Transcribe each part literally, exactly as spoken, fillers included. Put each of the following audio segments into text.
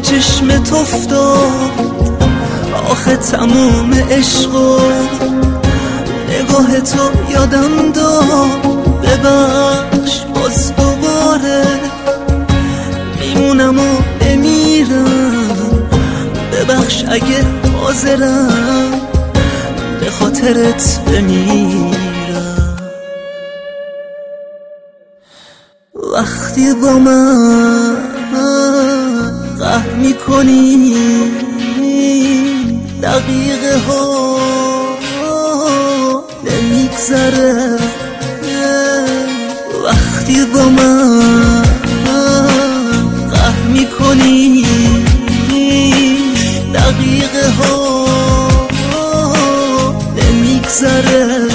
چشمت افتاد آخه تموم عشق و نگاه تو یادم داد. ببخش باز دوباره میمونم و بمیرم، ببخش اگه حاضرم به خاطرت بمیرم. وقتی با من قهر میکنی دقیقه ها نمیگذره، وقتی با من قهر میکنی دقیقه ها نمیگذره.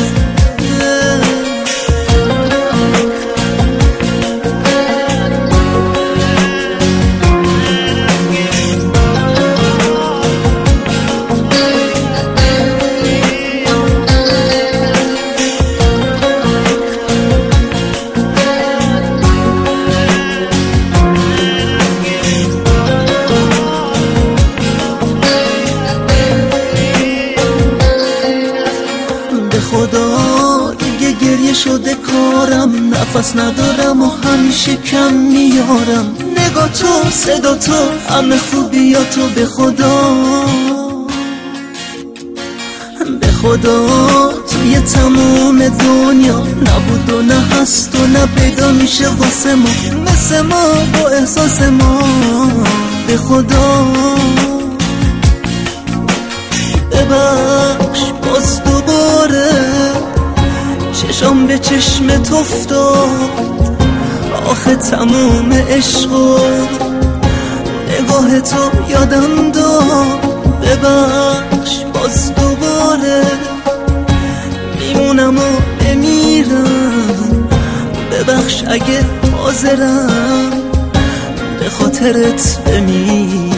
خدا دیگه گریه شده کارم، نفس ندارم و همیشه کم میارم. نگاه تو، صدا تو، همه خوبیاتو به خدا، به خدا توی تمام دنیا نبود و نه هست و نه پیدا میشه واسه ما مثل ما با احساس ما. به خدا ببخش باز دوباره چشم به چشمت افتاد آخه تموم عشق و نگاه تو یادم داد. ببخش باز دوباره میمونم و بمیرم، ببخش اگه حاضرم به خاطرت بمیرم.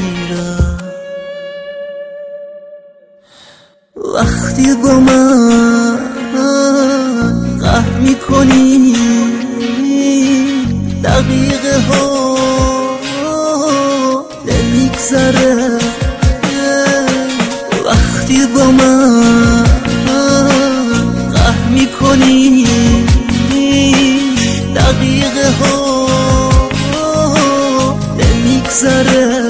وقتی با من قهر میکنی دقیقه ها نمیگذره، وقتی با من قهر میکنی دقیقه ها نمیگذره.